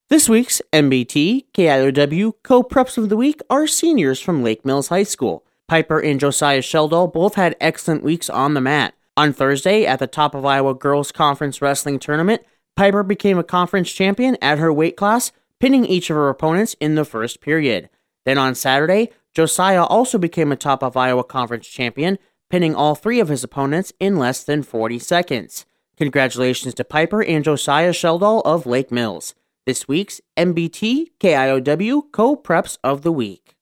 This week's MBT KIOW co-preps of the week are seniors from Lake Mills High School. Piper and Josiah Sheldall both had excellent weeks on the mat. On Thursday, at the Top of Iowa Girls Conference Wrestling Tournament, Piper became a conference champion at her weight class, pinning each of her opponents in the first period. Then on Saturday, Josiah also became a Top of Iowa Conference champion, pinning all three of his opponents in less than 40 seconds. Congratulations to Piper and Josiah Sheldall of Lake Mills. This week's MBT KIOW co-preps of the week.